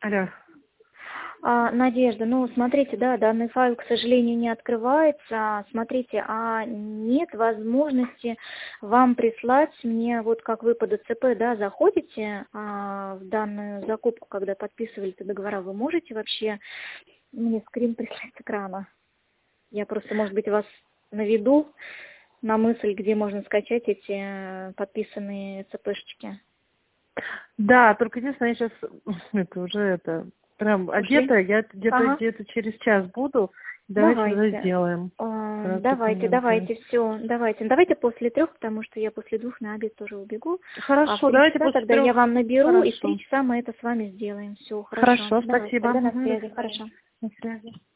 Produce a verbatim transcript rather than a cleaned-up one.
Алло. А, Надежда, ну, смотрите, да, данный файл, к сожалению, не открывается. Смотрите, а нет возможности вам прислать мне, вот как вы по ДЦП, да, заходите а, в данную закупку, когда подписывали договора, вы можете вообще мне скрин прислать с экрана? Я просто, может быть, вас наведу на мысль, где можно скачать эти э, подписанные ЦПшечки. Да, только единственное, я сейчас это уже это прям Ушли? одета, я где-то Ага. где-то через час буду. Давайте тогда Давайте. сделаем. А, Раз Давайте, документы. давайте, все, давайте. Давайте после трех, потому что я после двух на обед тоже убегу. А в Хорошо, три давайте часа после тогда я трех. вам наберу, и в три Хорошо. часа мы это с вами сделаем. Все, хорошо. Хорошо, Давайте, спасибо. тогда на Мгм, до связи, свидания. хорошо. До связи.